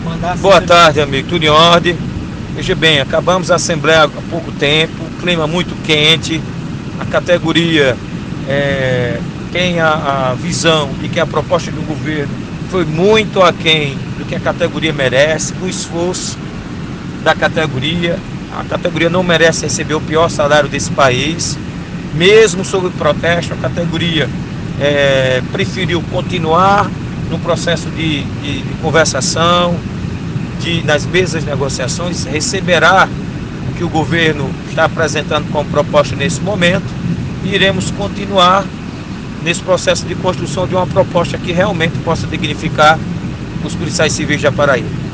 Boa tarde, amigo. Tudo em ordem? Veja bem, acabamos a Assembleia há pouco tempo, clima muito quente, a categoria tem a visão de que a proposta do governo foi muito aquém do que a categoria merece, do esforço da categoria. A categoria não merece receber o pior salário desse país. Mesmo sob protesto, a categoria preferiu continuar no processo de conversação, nas mesas de negociações, receberá o que o governo está apresentando como proposta nesse momento e iremos continuar nesse processo de construção de uma proposta que realmente possa dignificar os policiais civis da Paraíba.